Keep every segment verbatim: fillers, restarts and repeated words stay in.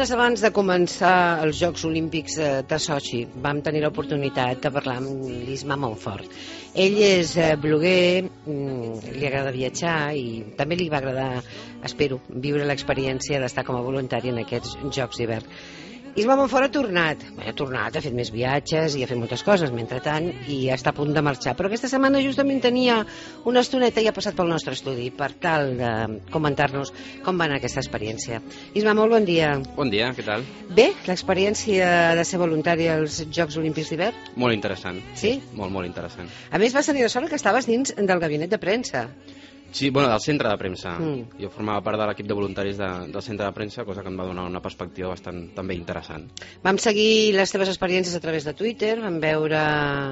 setmanes abans de començar els Jocs Olímpics de Sochi vam tenir l'oportunitat de parlar amb l'Isma Montfort. Ell és bloguer, li agrada viatjar i també li va agradar, espero, viure l'experiència d'estar com a voluntari en aquests Jocs d'hivern. Isma Montfort ha tornat, ha tornat, ha fet més viatges i ha fet moltes coses mentrestant i està a punt de marxar, però aquesta setmana justament tenia una estoneta i ha passat pel nostre estudi per tal de comentar-nos com va anar aquesta experiència. Isma, molt bon dia. Bon dia, què tal? Bé, l'experiència de ser voluntari als Jocs Olímpics d'hivern? Molt interessant. Sí? Molt, molt interessant. A més, vas tenir la sort que estaves dins del gabinet de premsa. Sí, bueno, del centre de premsa. Mm. Jo formava part de l'equip de voluntaris de, del centre de premsa, cosa que em va donar una perspectiva bastant també interessant. Vam seguir les teves experiències a través de Twitter, vam veure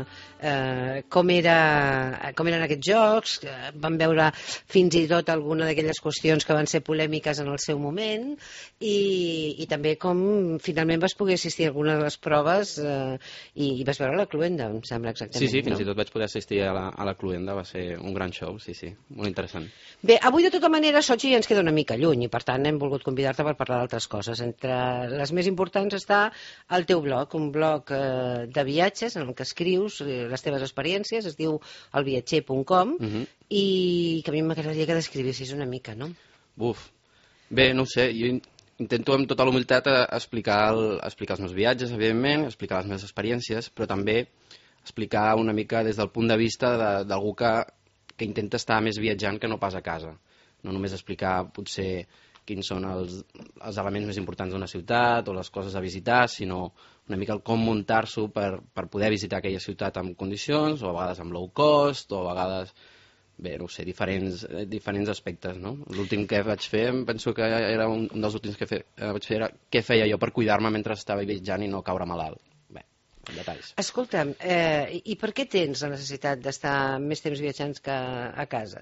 eh, com, era, com eren aquests jocs, vam veure fins i tot alguna d'aquelles qüestions que van ser polèmiques en el seu moment i, i també com finalment vas poder assistir a alguna de les proves eh, i, i vas veure la cluenda, em sembla exactament. Sí, sí, fins no? i tot vaig poder assistir a la, a la cluenda, va ser un gran show, sí, sí, molt interessant. Bé, avui de tota manera Sochi ens queda una mica lluny i per tant hem volgut convidar-te per parlar d'altres coses. Entre les més importants està el teu blog, un blog eh, de viatges en el que escrius eh, les teves experiències, es diu el viatger punt com uh -huh. i que a mi m'agradaria que descrivissis una mica, no? Buf, bé, no ho sé, jo intento amb tota la humilitat explicar, el, explicar els meus viatges, evidentment, explicar les meves experiències, però també explicar una mica des del punt de vista d'algú que que intenta estar més viatjant que no pas a casa. No només explicar potser quins són els, els elements més importants d'una ciutat o les coses a visitar, sinó una mica el com muntar-s'ho per, per poder visitar aquella ciutat en condicions, o a vegades amb low cost, o a vegades, bé, no ho sé, diferents, diferents aspectes, no? L'últim que vaig fer, em penso que era un, un dels últims que fe, eh, vaig fer era què feia jo per cuidar-me mentre estava viatjant i no caure malalt. Detalls. Escolta'm, eh, i per què tens la necessitat d'estar més temps viatjant que a casa?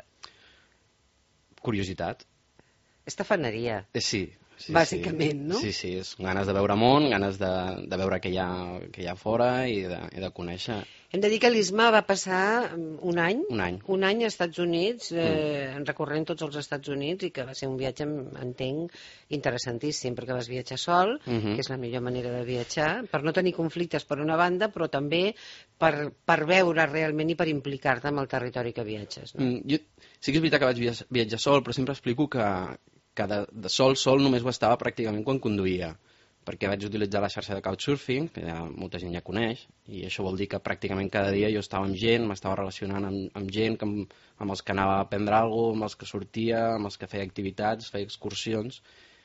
Curiositat. Estafaneria. Eh, sí. Sí, bàsicament, sí. no? Sí, sí, és ganes de veure món, ganes de, de veure què hi ha, què hi ha fora i de, i de conèixer. Hem de dir que l'Isma va passar un any, un any, un any als Estats Units, eh, mm. recorrent tots els Estats Units, i que va ser un viatge, entenc, interessantíssim, perquè vas viatjar sol, mm -hmm. que és la millor manera de viatjar, per no tenir conflictes per una banda, però també per, per veure realment i per implicar-te en el territori que viatges. No? Mm, jo, sí que és veritat que vaig viatjar sol, però sempre explico que que de, de sol, sol només ho estava pràcticament quan conduïa, perquè vaig utilitzar la xarxa de Couchsurfing, que ja molta gent ja coneix, i això vol dir que pràcticament cada dia jo estava amb gent, m'estava relacionant amb, amb gent que, amb, amb els que anava a aprendre alguna cosa, amb els que sortia, amb els que feia activitats, feia excursions,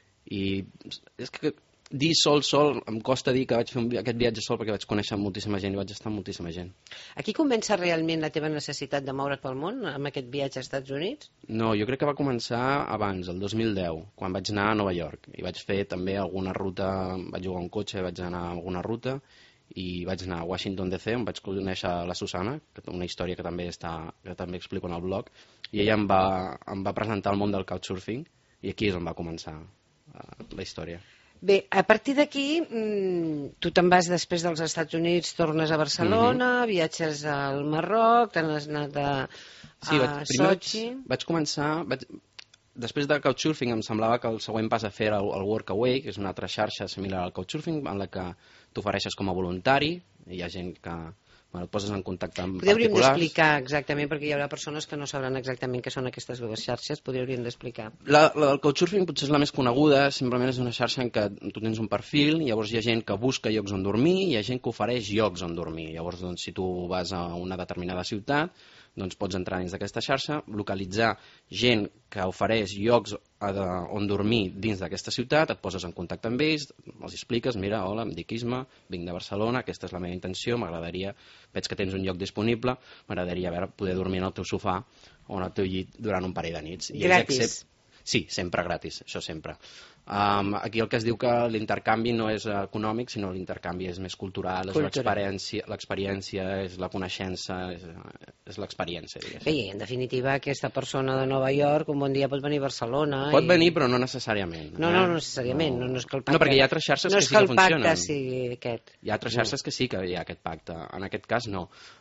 i és que dir sol, sol, em costa dir que vaig fer un, aquest viatge sol perquè vaig conèixer moltíssima gent i vaig estar amb moltíssima gent. Aquí comença realment la teva necessitat de moure't pel món, amb aquest viatge als Estats Units? No, jo crec que va començar abans, el dos mil deu, quan vaig anar a Nova York, i vaig fer també alguna ruta, vaig jugar un cotxe, vaig anar a alguna ruta, i vaig anar a Washington D C, on vaig conèixer la Susana, una història que també, està, que també explico en el blog, i ella em va, em va presentar el món del Couchsurfing, i aquí és on va començar uh, la història. Bé, a partir d'aquí, tu te'n vas després dels Estats Units, tornes a Barcelona, mm-hmm. viatges al Marroc, te n'has anat a, a sí, vaig, Sochi... Vaig, vaig començar... Vaig, després del Couchsurfing em semblava que el següent pas a fer era el, el Workaway, que és una altra xarxa similar al Couchsurfing, en la que t'ofereixes com a voluntari, hi ha gent que... Bueno, et poses en contacte amb Podria particulars. Podríem d'explicar exactament, perquè hi haurà persones que no sabran exactament què són aquestes dues xarxes, podríem d'explicar. La, la del Couchsurfing potser és la més coneguda, simplement és una xarxa en què tu tens un perfil, llavors hi ha gent que busca llocs on dormir, i hi ha gent que ofereix llocs on dormir. Llavors, doncs, si tu vas a una determinada ciutat, doncs pots entrar dins d'aquesta xarxa, localitzar gent que ofereix llocs on dormir dins d'aquesta ciutat, et poses en contacte amb ells, els expliques, mira, hola, em dic Isma, vinc de Barcelona, aquesta és la meva intenció, m'agradaria, veig que tens un lloc disponible, m'agradaria veure, poder dormir en el teu sofà o en el teu llit durant un parell de nits. I gratis? Sí, sempre gratis, això sempre. Um, aquí el que es diu que l'intercanvi no és econòmic, sinó l'intercanvi és més cultural, és l'experiència, l'experiència, és la coneixença, és, és l'experiència. Bé, i en definitiva aquesta persona de Nova York un bon dia pot venir a Barcelona. Pot i... venir, però no necessàriament. No, no, no necessàriament. No, no, és que el pacte... no, perquè hi ha altres xarxes no que sí que funcionen. No és que el pacte sigui aquest. Hi ha altres xarxes que sí que hi ha aquest pacte. En aquest cas, no.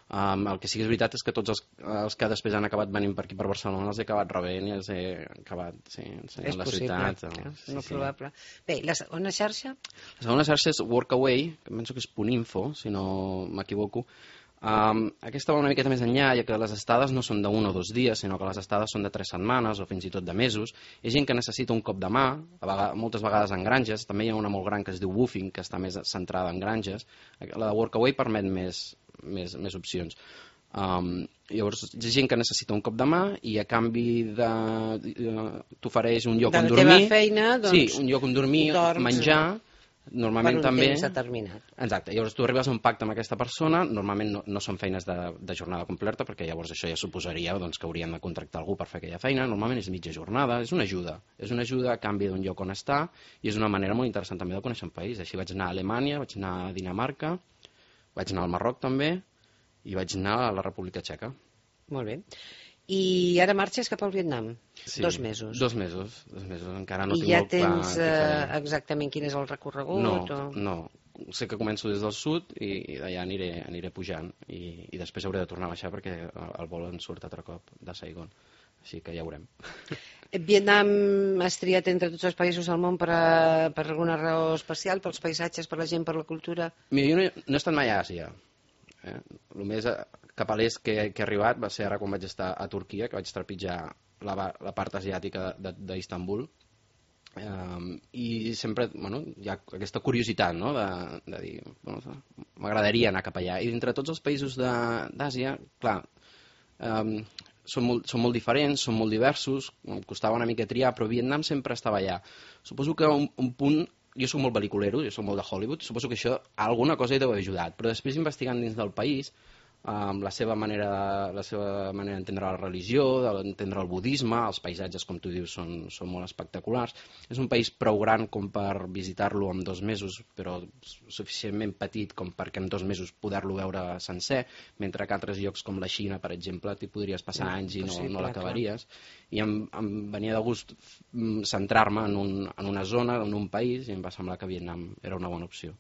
Um, el que sí que és veritat és que tots els, els que després han acabat venint per aquí per Barcelona els he acabat rebent i els he acabat sí, ensenyant la ciutat. És sí, molt sí. probable. Bé, la segona xarxa? La segona xarxa és Workaway, que penso que és .info, si no m'equivoco. Um, aquesta va una miqueta més enllà, ja que les estades no són d'un o dos dies, sinó que les estades són de tres setmanes o fins i tot de mesos. Hi ha gent que necessita un cop de mà, a vegades, moltes vegades en granges. També hi ha una molt gran que es diu Woofing, que està més centrada en granges. La de Workaway permet més, més, més opcions. Um, llavors hi ha gent que necessita un cop de mà i a canvi de uh, t'ofereix un lloc de on dormir. De la teva feina, doncs, sí, un lloc on dormir, dorms, menjar, normalment per un també temps determinat. Exacte, llavors tu arribes a un pacte amb aquesta persona, normalment no, no són feines de, de jornada completa, perquè llavors això ja suposaria doncs, que haurien de contractar algú per fer aquella feina. Normalment és mitja jornada, és una ajuda és una ajuda a canvi d'un lloc on està, i és una manera molt interessant també de conèixer un país. Així vaig anar a Alemanya, vaig anar a Dinamarca, vaig anar al Marroc també, i vaig anar a la República Txeca. Molt bé. I ara marxes cap al Vietnam? Sí, dos mesos. Dos mesos, dos mesos. Encara no I tinc ja molt clar tens uh, exactament quin és el recorregut? No, o... no. Sé que començo des del sud i, i d'allà aniré, aniré pujant i, i després hauré de tornar a baixar perquè el, el vol en surt altre cop de Saigon. Així que ja veurem. Vietnam has triat entre tots els països del món per, a, per alguna raó especial, pels paisatges, per la gent, per la cultura? Mira, jo no, no he estat mai a Àsia. Eh? El més cap a l'est que, que he arribat va ser ara quan vaig estar a Turquia, que vaig trepitjar la, la part asiàtica d'Istanbul. Um, I sempre bueno, hi ha aquesta curiositat, no? de, de dir, bueno, m'agradaria anar cap allà. I d'entre tots els països d'Àsia, clar, um, són, molt, són molt diferents, són molt diversos, em costava una mica triar, però Vietnam sempre estava allà. Suposo que un, un punt... Jo soc molt pel·liculero, jo soc molt de Hollywood, suposo que això alguna cosa hi deu haver ajudat, però després investigant dins del país, amb la seva manera, la seva manera d'entendre la religió, d'entendre el budisme, els paisatges, com tu dius, són, són molt espectaculars. És un país prou gran com per visitar-lo en dos mesos, però suficientment petit com perquè en dos mesos poder-lo veure sencer, mentre que altres llocs com la Xina, per exemple, t'hi podries passar anys i no, no l'acabaries. I em, em venia de gust centrar-me en, un, en una zona, en un país, i em va semblar que Vietnam era una bona opció.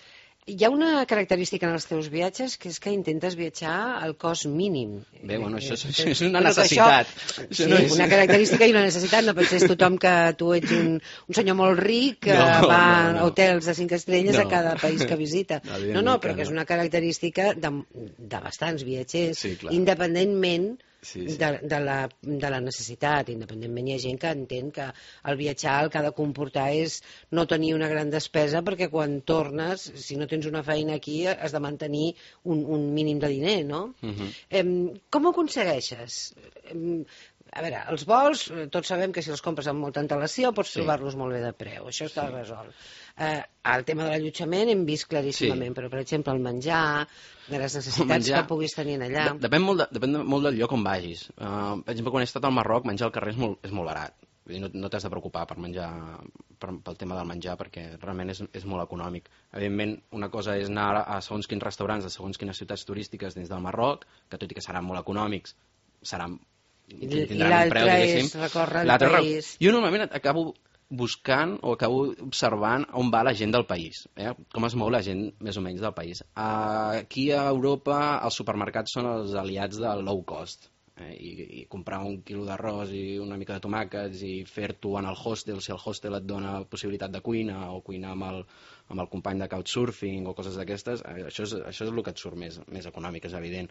Hi ha una característica en els teus viatges, que és que intentes viatjar al cost mínim. Bé, bueno, això, això és una necessitat. Això, això sí, no és... una característica i una necessitat. No pensés tothom que tu ets un, un senyor molt ric que no, va no, no. a hotels de cinc estrelles no. a cada país que visita. No, no, però que és una característica de, de bastants viatgers, sí, independentment sí, sí. De, de, la, de la necessitat. Independentment hi ha gent que entén que el viatjar el que ha de comportar és no tenir una gran despesa, perquè quan tornes, si no tens una feina aquí, has de mantenir un, un mínim de diner, no? Uh-huh. eh, com ho aconsegueixes? Eh, a veure, els vols, tots sabem que si els compres amb molta antelació pots sí. trobar-los molt bé de preu, això està sí. resolt. Eh, el tema de l'allotjament hem vist claríssimament, sí. però per exemple el menjar, de les necessitats menjar, que puguis tenir allà. De, depèn, molt de, depèn molt del lloc on vagis. Uh, per exemple, quan he estat al Marroc, menjar al carrer és molt, és molt barat. No, no t'has de preocupar per menjar, per, pel tema del menjar, perquè realment és, és molt econòmic. Evidentment, una cosa és anar a segons quins restaurants de segons quines ciutats turístiques dins del Marroc, que tot i que seran molt econòmics, seran, tindran un preu, diguéssim. I l'altre és recórrer el país. Jo normalment acabo buscant o acabo observant on va la gent del país, eh? Com es mou la gent més o menys del país. Aquí a Europa els supermercats són els aliats del low cost. Eh, i, i comprar un quilo d'arròs i una mica de tomàquets i fer-t'ho en el hostel, si el hostel et dona possibilitat de cuina o cuinar amb el, amb el company de couchsurfing o coses d'aquestes, eh, això, és, això és el que et surt més, més econòmic, és evident.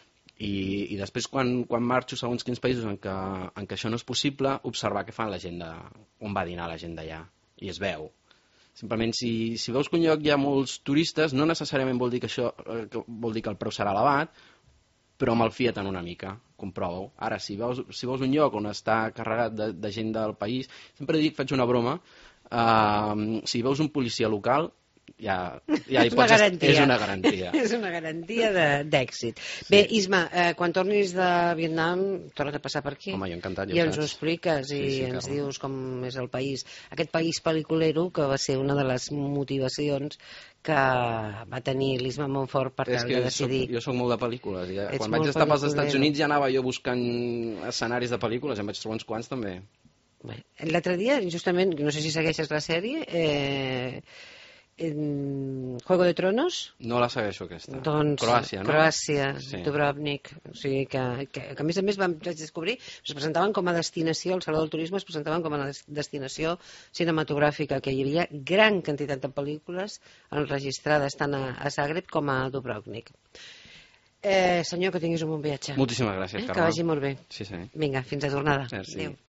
I, i després quan, quan marxo segons quins països en què, en què això no és possible, observar què fan la gent de, on va dinar la gent d'allà, i es veu. Simplement, si, si veus que un lloc hi ha molts turistes, no necessàriament vol dir que això eh, que vol dir que el preu serà elevat, però malfia-te'n una mica, comprova-ho. Ara, si veus, si veus un lloc on està carregat de, de gent del país, sempre dic, faig una broma, uh, si veus un policia local, ja, ja hi pots... Garantia. És una garantia. És una garantia d'èxit. Sí. Bé, Isma, eh, quan tornis de Vietnam, tornes a passar per aquí. Home, jo encantat, I ja ens ho expliques i sí, sí, ens clar. dius com és el país. Aquest país pel·liculero que va ser una de les motivacions que va tenir l'Isma Montfort per tal de decidir. Soc, jo soc molt de pel·lícules. Ja, quan vaig estar pels Estats Units ja anava jo buscant escenaris de pel·lícules, em vaig trobar uns quants també. L'altre dia, justament, no sé si segueixes la sèrie, eh, Juego de Tronos? No la segueixo, aquesta. Doncs Croàcia, no? Croàcia, Sí. Dubrovnik. O sigui que, que, que a més a més vam descobrir, es presentaven com a destinació, el Saló del Turisme es presentaven com a destinació cinematogràfica, que hi havia gran quantitat de pel·lícules enregistrades tant a, a Zagreb com a Dubrovnik. Eh, senyor, que tinguis un bon viatge. Moltíssimes gràcies, eh? Carme. Que vagi molt bé. Sí, sí. Vinga, fins a tornada. Merci. Adéu.